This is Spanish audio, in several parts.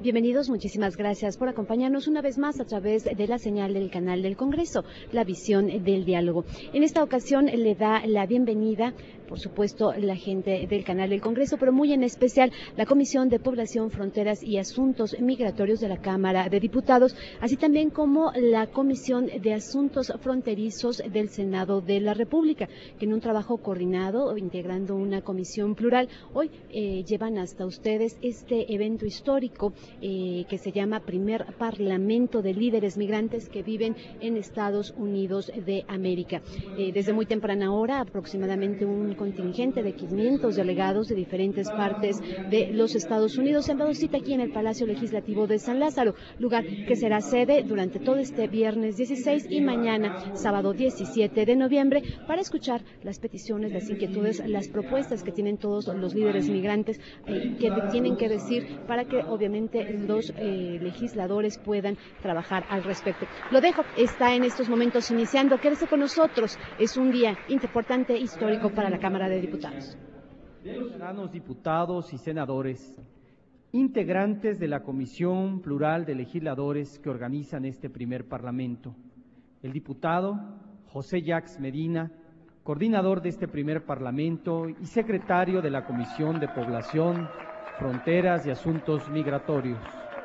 Bienvenidos, muchísimas gracias por acompañarnos una vez más a través de la señal del canal del Congreso, la visión del diálogo. En esta ocasión le da la bienvenida, por supuesto, la gente del canal del Congreso, pero muy en especial la Comisión de Población, Fronteras y Asuntos Migratorios de la Cámara de Diputados, así también como la Comisión de Asuntos Fronterizos del Senado de la República, que en un trabajo coordinado, integrando una comisión plural, hoy llevan hasta ustedes este evento histórico que se llama Primer Parlamento de Líderes Migrantes que viven en Estados Unidos de América. Desde muy temprana hora, aproximadamente un contingente de 500 delegados de diferentes partes de los Estados Unidos se han dado cita aquí en el Palacio Legislativo de San Lázaro, lugar que será sede durante todo este viernes 16 y mañana, sábado 17 de noviembre, para escuchar las peticiones, las inquietudes, las propuestas que tienen todos los líderes migrantes que tienen que decir para que obviamente los legisladores puedan trabajar al respecto. Lo dejo, está en estos momentos iniciando. Quédese con nosotros, es un día importante, histórico para la Cámara de Diputados. Ciudadanos, diputados y senadores, integrantes de la Comisión Plural de Legisladores que organizan este primer Parlamento, el diputado José Jacques Medina, coordinador de este primer Parlamento y secretario de la Comisión de Población, Fronteras y Asuntos Migratorios.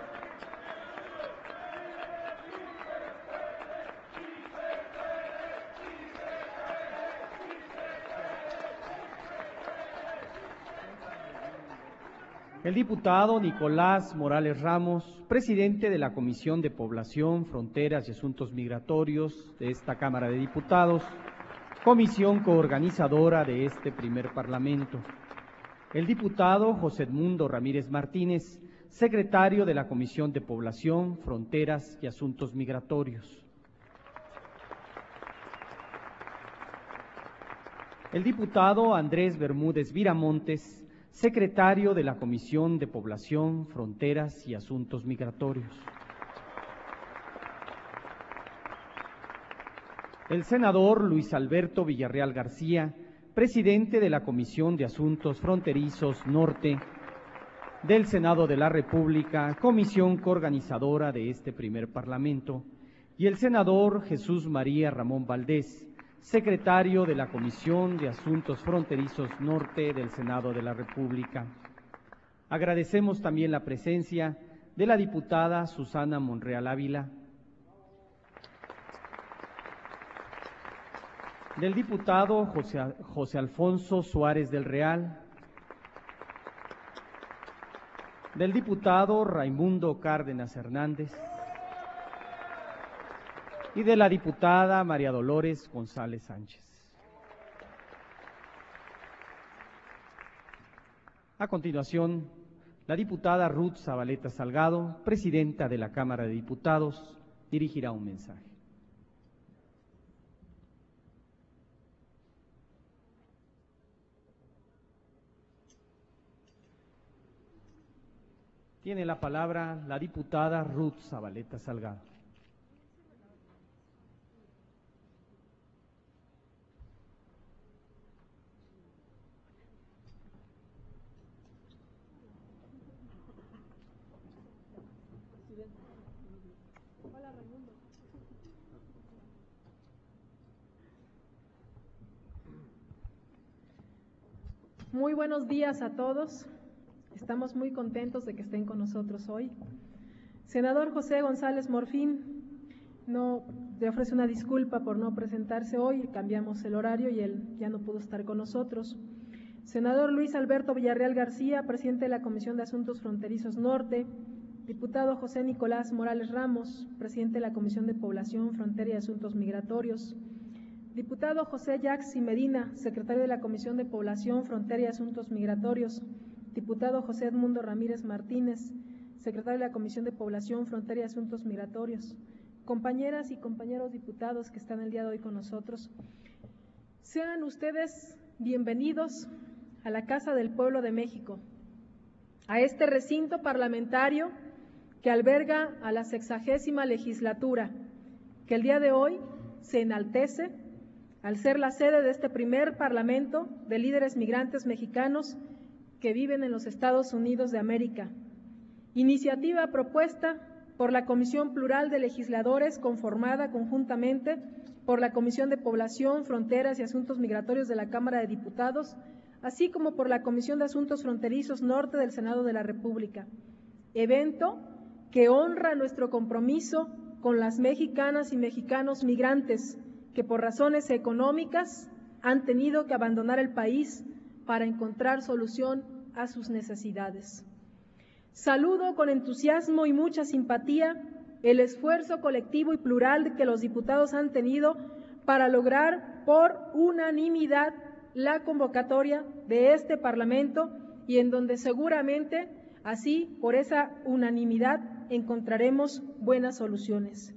El diputado Nicolás Morales Ramos, presidente de la Comisión de Población, Fronteras y Asuntos Migratorios de esta Cámara de Diputados, comisión coorganizadora de este primer Parlamento. El diputado José Edmundo Ramírez Martínez, secretario de la Comisión de Población, Fronteras y Asuntos Migratorios. El diputado Andrés Bermúdez Viramontes, secretario de la Comisión de Población, Fronteras y Asuntos Migratorios. El senador Luis Alberto Villarreal García, presidente de la Comisión de Asuntos Fronterizos Norte del Senado de la República, comisión coorganizadora de este primer Parlamento, y el senador Jesús María Ramón Valdés, secretario de la Comisión de Asuntos Fronterizos Norte del Senado de la República. Agradecemos también la presencia de la diputada Susana Monreal Ávila, del diputado José Alfonso Suárez del Real, del diputado Raimundo Cárdenas Hernández y de la diputada María Dolores González Sánchez. A continuación, la diputada Ruth Zabaleta Salgado, presidenta de la Cámara de Diputados, dirigirá un mensaje. Tiene la palabra la diputada Ruth Zabaleta Salgado. Muy buenos días a todos. Estamos muy contentos de que estén con nosotros hoy. Senador José González Morfín le ofrece una disculpa por no presentarse hoy, cambiamos el horario y él ya no pudo estar con nosotros. Senador Luis Alberto Villarreal García, presidente de la Comisión de Asuntos Fronterizos Norte. Diputado José Nicolás Morales Ramos, presidente de la Comisión de Población, Frontera y Asuntos Migratorios. Diputado José Jacques Medina, secretario de la Comisión de Población, Frontera y Asuntos Migratorios. Diputado José Edmundo Ramírez Martínez, secretario de la Comisión de Población, Frontera y Asuntos Migratorios. Compañeras y compañeros diputados que están el día de hoy con nosotros, sean ustedes bienvenidos a la Casa del Pueblo de México, a este recinto parlamentario que alberga a la 60ª legislatura, que el día de hoy se enaltece al ser la sede de este primer Parlamento de líderes migrantes mexicanos que viven en los Estados Unidos de América iniciativa propuesta por la Comisión Plural de Legisladores, conformada conjuntamente por la Comisión de Población, Fronteras y Asuntos Migratorios de la Cámara de Diputados, así como por la Comisión de Asuntos Fronterizos Norte del Senado de la República. Evento que honra nuestro compromiso con las mexicanas y mexicanos migrantes que por razones económicas han tenido que abandonar el país para encontrar solución a sus necesidades. Saludo con entusiasmo y mucha simpatía el esfuerzo colectivo y plural que los diputados han tenido para lograr por unanimidad la convocatoria de este Parlamento y en donde seguramente así, por esa unanimidad, encontraremos buenas soluciones.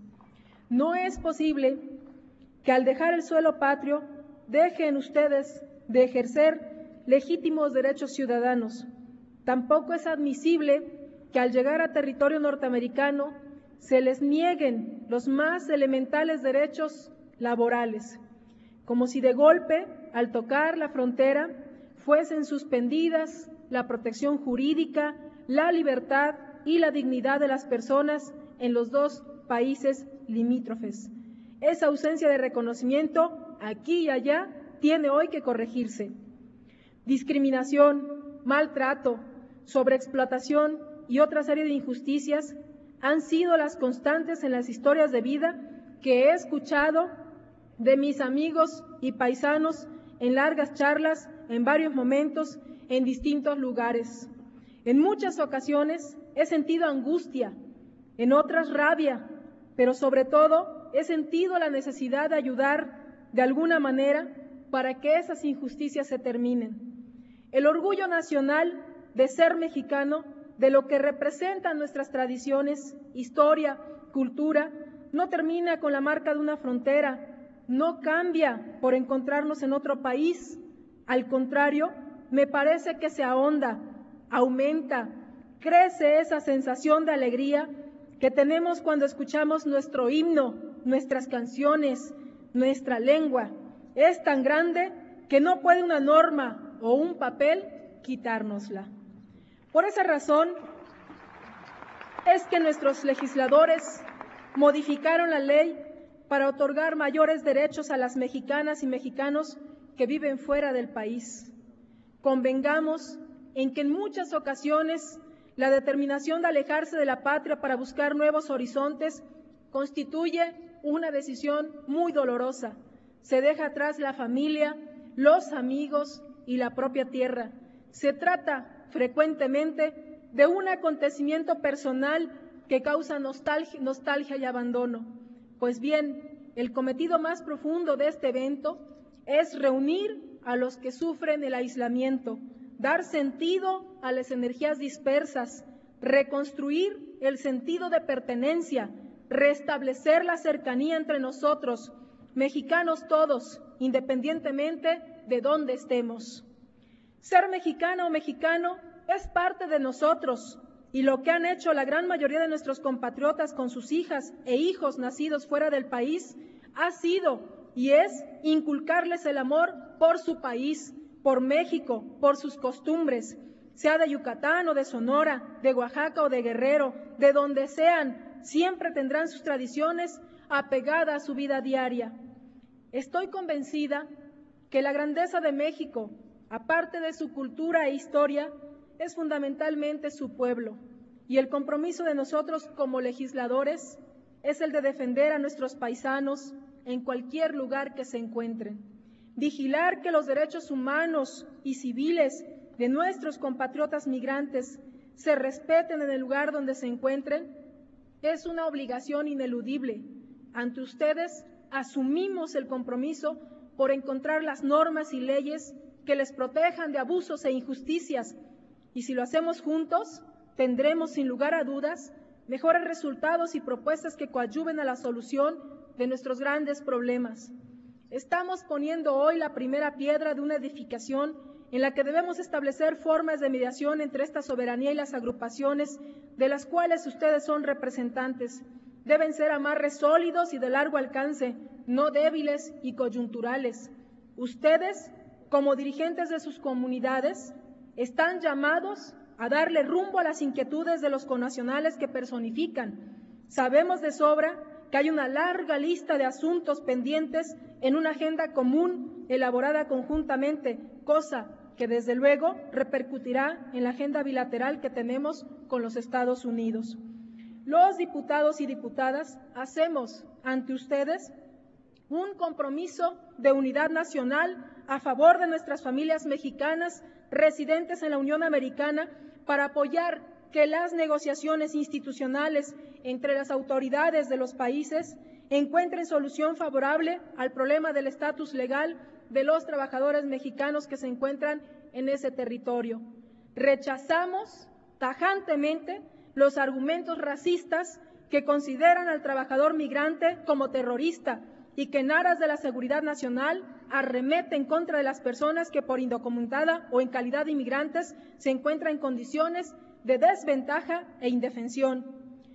No es posible que al dejar el suelo patrio dejen ustedes de ejercer legítimos derechos ciudadanos. Tampoco es admisible que al llegar a territorio norteamericano se les nieguen los más elementales derechos laborales, como si de golpe, al tocar la frontera, fuesen suspendidas la protección jurídica, la libertad y la dignidad de las personas en los dos países limítrofes. Esa ausencia de reconocimiento, aquí y allá, tiene hoy que corregirse. Discriminación, maltrato, sobreexplotación y otra serie de injusticias han sido las constantes en las historias de vida que he escuchado de mis amigos y paisanos en largas charlas, en varios momentos, en distintos lugares. En muchas ocasiones he sentido angustia, en otras rabia, pero sobre todo he sentido la necesidad de ayudar de alguna manera para que esas injusticias se terminen. El orgullo nacional de ser mexicano, de lo que representan nuestras tradiciones, historia, cultura, no termina con la marca de una frontera, no cambia por encontrarnos en otro país. Al contrario, me parece que se ahonda, aumenta, crece esa sensación de alegría que tenemos cuando escuchamos nuestro himno, nuestras canciones, nuestra lengua. Es tan grande que no puede una norma o un papel quitárnosla. Por esa razón es que nuestros legisladores modificaron la ley para otorgar mayores derechos a las mexicanas y mexicanos que viven fuera del país. Convengamos en que en muchas ocasiones la determinación de alejarse de la patria para buscar nuevos horizontes constituye una decisión muy dolorosa. Se deja atrás la familia, los amigos y la propia tierra. Se trata frecuentemente de un acontecimiento personal que causa nostalgia y abandono. Pues bien, el cometido más profundo de este evento es reunir a los que sufren el aislamiento, dar sentido a las energías dispersas, reconstruir el sentido de pertenencia, restablecer la cercanía entre nosotros, mexicanos todos, independientemente de dónde estemos. Ser mexicana o mexicano es parte de nosotros y lo que han hecho la gran mayoría de nuestros compatriotas con sus hijas e hijos nacidos fuera del país ha sido y es inculcarles el amor por su país, por México, por sus costumbres, sea de Yucatán o de Sonora, de Oaxaca o de Guerrero, de donde sean, siempre tendrán sus tradiciones apegadas a su vida diaria. Estoy convencida que la grandeza de México, aparte de su cultura e historia, es fundamentalmente su pueblo, y el compromiso de nosotros como legisladores es el de defender a nuestros paisanos en cualquier lugar que se encuentren, vigilar que los derechos humanos y civiles de nuestros compatriotas migrantes se respeten en el lugar donde se encuentren, es una obligación ineludible. Ante ustedes asumimos el compromiso por encontrar las normas y leyes que les protejan de abusos e injusticias, y si lo hacemos juntos, tendremos sin lugar a dudas mejores resultados y propuestas que coadyuven a la solución de nuestros grandes problemas. Estamos poniendo hoy la primera piedra de una edificación en la que debemos establecer formas de mediación entre esta soberanía y las agrupaciones de las cuales ustedes son representantes. Deben ser amarres sólidos y de largo alcance, no débiles y coyunturales. Ustedes, como dirigentes de sus comunidades, están llamados a darle rumbo a las inquietudes de los connacionales que personifican. Sabemos de sobra que hay una larga lista de asuntos pendientes en una agenda común elaborada conjuntamente, cosa que desde luego repercutirá en la agenda bilateral que tenemos con los Estados Unidos. Los diputados y diputadas hacemos ante ustedes un compromiso de unidad nacional a favor de nuestras familias mexicanas residentes en la Unión Americana para apoyar que las negociaciones institucionales entre las autoridades de los países encuentren solución favorable al problema del estatus legal de los trabajadores mexicanos que se encuentran en ese territorio. Rechazamos tajantemente los argumentos racistas que consideran al trabajador migrante como terrorista y que en aras de la seguridad nacional arremeten contra de las personas que por indocumentada o en calidad de inmigrantes se encuentran en condiciones de desventaja e indefensión.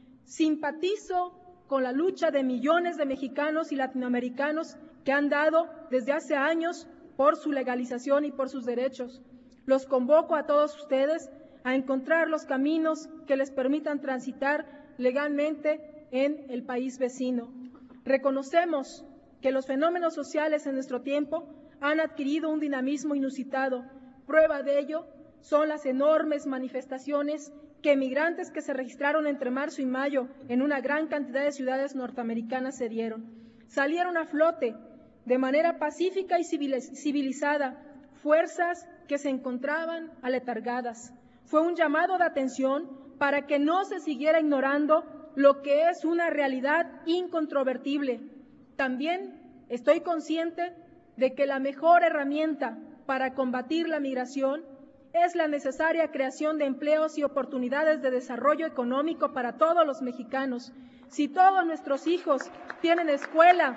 Simpatizo con la lucha de millones de mexicanos y latinoamericanos que han dado desde hace años por su legalización y por sus derechos. Los convoco a todos ustedes a encontrar los caminos que les permitan transitar legalmente en el país vecino. Reconocemos que los fenómenos sociales en nuestro tiempo han adquirido un dinamismo inusitado. Prueba de ello son las enormes manifestaciones que migrantes que se registraron entre marzo y mayo en una gran cantidad de ciudades norteamericanas se dieron. Salieron a flote de manera pacífica y civilizada fuerzas que se encontraban aletargadas. Fue un llamado de atención para que no se siguiera ignorando lo que es una realidad incontrovertible. También estoy consciente de que la mejor herramienta para combatir la migración es la necesaria creación de empleos y oportunidades de desarrollo económico para todos los mexicanos. Si todos nuestros hijos tienen escuela,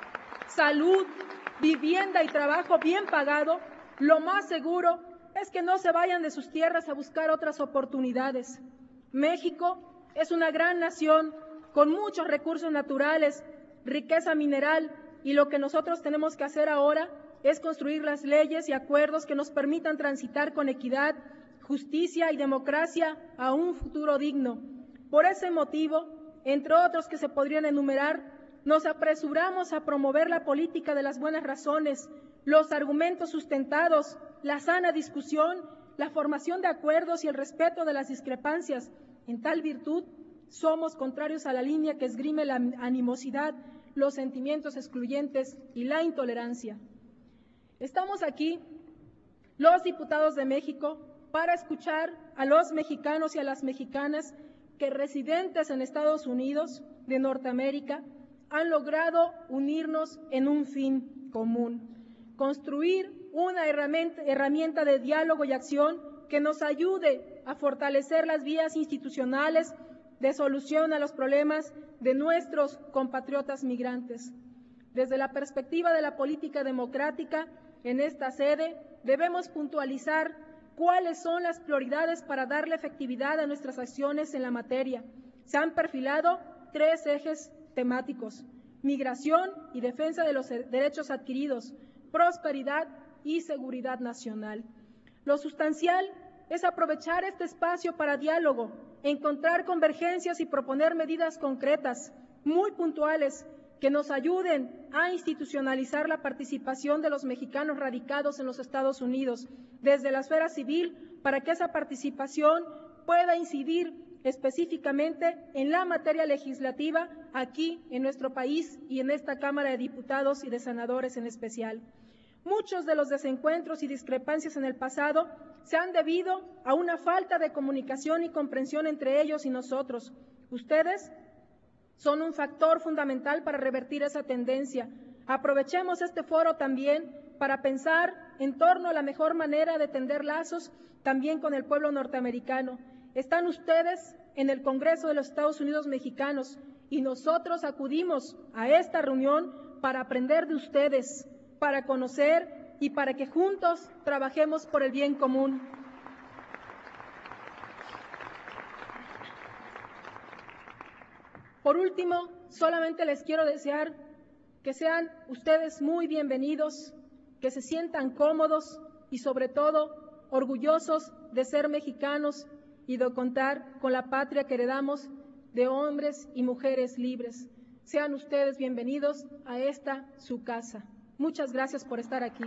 salud, vivienda y trabajo bien pagado, lo más seguro es que no se vayan de sus tierras a buscar otras oportunidades. México es una gran nación con muchos recursos naturales, riqueza mineral, y lo que nosotros tenemos que hacer ahora es construir las leyes y acuerdos que nos permitan transitar con equidad, justicia y democracia a un futuro digno. Por ese motivo, entre otros que se podrían enumerar, nos apresuramos a promover la política de las buenas razones, los argumentos sustentados, la sana discusión, la formación de acuerdos y el respeto de las discrepancias. En tal virtud, somos contrarios a la línea que esgrime la animosidad, los sentimientos excluyentes y la intolerancia. Estamos aquí, los diputados de México, para escuchar a los mexicanos y a las mexicanas que residentes en Estados Unidos de Norteamérica han logrado unirnos en un fin común, construir una herramienta de diálogo y acción que nos ayude a fortalecer las vías institucionales de solución a los problemas de nuestros compatriotas migrantes. Desde la perspectiva de la política democrática, en esta sede debemos puntualizar cuáles son las prioridades para darle efectividad a nuestras acciones en la materia. Se han perfilado 3 ejes temáticos: migración y defensa de los derechos adquiridos, prosperidad y seguridad nacional. Lo sustancial es aprovechar este espacio para diálogo, encontrar convergencias y proponer medidas concretas, muy puntuales, que nos ayuden a institucionalizar la participación de los mexicanos radicados en los Estados Unidos desde la esfera civil, para que esa participación pueda incidir específicamente en la materia legislativa aquí en nuestro país y en esta Cámara de Diputados y de Senadores en especial. Muchos de los desencuentros y discrepancias en el pasado se han debido a una falta de comunicación y comprensión entre ellos y nosotros. Ustedes son un factor fundamental para revertir esa tendencia. Aprovechemos este foro también para pensar en torno a la mejor manera de tender lazos también con el pueblo norteamericano. Están ustedes en el Congreso de los Estados Unidos mexicanos y nosotros acudimos a esta reunión para aprender de ustedes, para conocer y para que juntos trabajemos por el bien común. Por último, solamente les quiero desear que sean ustedes muy bienvenidos, que se sientan cómodos y sobre todo orgullosos de ser mexicanos y de contar con la patria que heredamos de hombres y mujeres libres. Sean ustedes bienvenidos a esta su casa. Muchas gracias por estar aquí.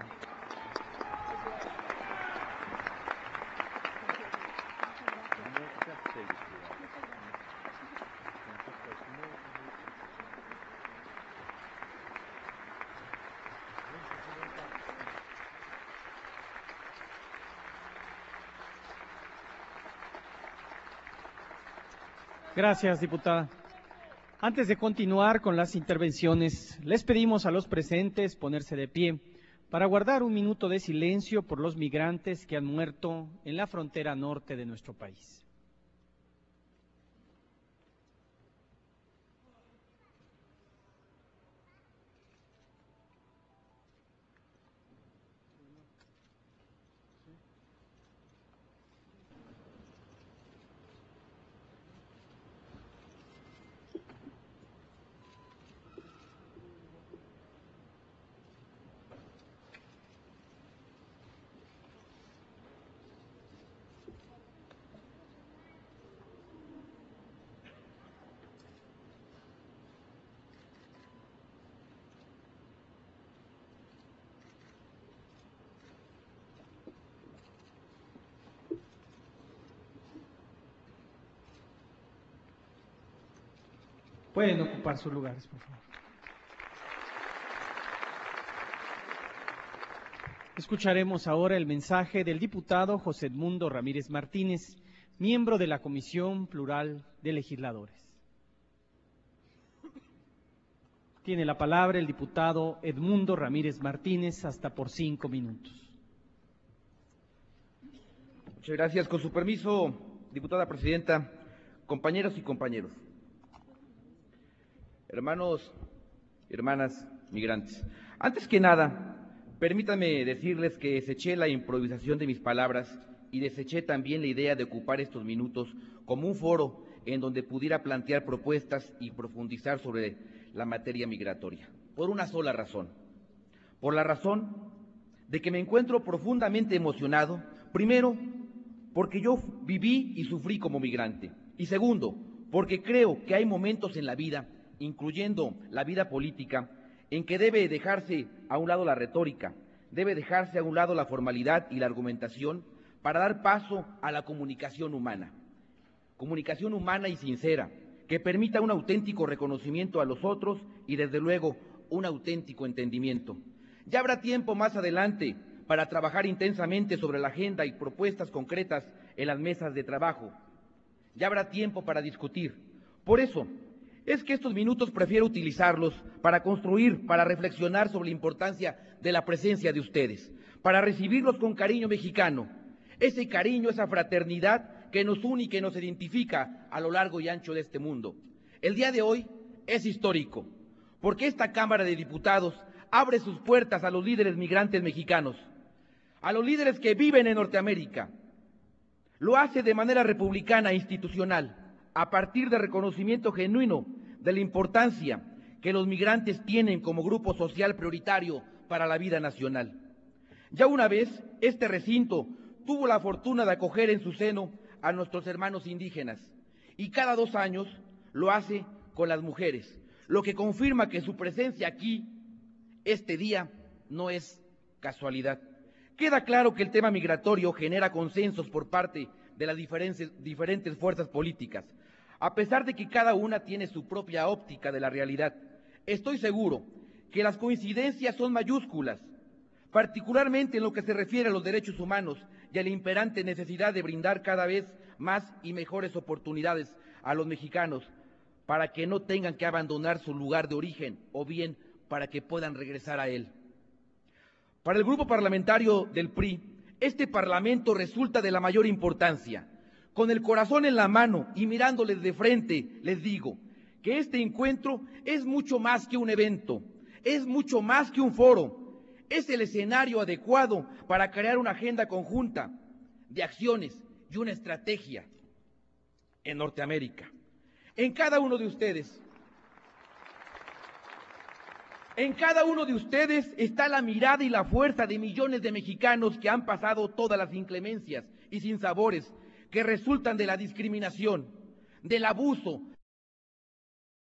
Gracias, diputada. Antes de continuar con las intervenciones, les pedimos a los presentes ponerse de pie para guardar un minuto de silencio por los migrantes que han muerto en la frontera norte de nuestro país. Pueden ocupar sus lugares, por favor. Escucharemos ahora el mensaje del diputado José Edmundo Ramírez Martínez, miembro de la Comisión Plural de Legisladores. Tiene la palabra el diputado Edmundo Ramírez Martínez, hasta por 5 minutos. Muchas gracias. Con su permiso, diputada presidenta, compañeros y compañeros, hermanos y hermanas migrantes. Antes que nada, permítanme decirles que deseché la improvisación de mis palabras y deseché también la idea de ocupar estos minutos como un foro en donde pudiera plantear propuestas y profundizar sobre la materia migratoria, por una sola razón. Por la razón de que me encuentro profundamente emocionado, primero, porque yo viví y sufrí como migrante, y segundo, porque creo que hay momentos en la vida, incluyendo la vida política, en que debe dejarse a un lado la retórica, debe dejarse a un lado la formalidad y la argumentación para dar paso a la comunicación humana y sincera, que permita un auténtico reconocimiento a los otros y desde luego un auténtico entendimiento. Ya habrá tiempo más adelante para trabajar intensamente sobre la agenda y propuestas concretas en las mesas de trabajo. Ya habrá tiempo para discutir. Por eso es que estos minutos prefiero utilizarlos para construir, para reflexionar sobre la importancia de la presencia de ustedes, para recibirlos con cariño mexicano, ese cariño, esa fraternidad que nos une y que nos identifica a lo largo y ancho de este mundo. El día de hoy es histórico, porque esta Cámara de Diputados abre sus puertas a los líderes migrantes mexicanos, a los líderes que viven en Norteamérica. Lo hace de manera republicana e institucional, a partir de reconocimiento genuino de la importancia que los migrantes tienen como grupo social prioritario para la vida nacional. Ya una vez, este recinto tuvo la fortuna de acoger en su seno a nuestros hermanos indígenas, y cada 2 años lo hace con las mujeres, lo que confirma que su presencia aquí, este día, no es casualidad. Queda claro que el tema migratorio genera consensos por parte de las diferentes fuerzas políticas, a pesar de que cada una tiene su propia óptica de la realidad. Estoy seguro que las coincidencias son mayúsculas, particularmente en lo que se refiere a los derechos humanos y a la imperante necesidad de brindar cada vez más y mejores oportunidades a los mexicanos para que no tengan que abandonar su lugar de origen o bien para que puedan regresar a él. Para el grupo parlamentario del PRI, este Parlamento resulta de la mayor importancia. Con el corazón en la mano y mirándoles de frente, les digo que este encuentro es mucho más que un evento, es mucho más que un foro, es el escenario adecuado para crear una agenda conjunta de acciones y una estrategia en Norteamérica. En cada uno de ustedes está la mirada y la fuerza de millones de mexicanos que han pasado todas las inclemencias y sinsabores que resultan de la discriminación, del abuso,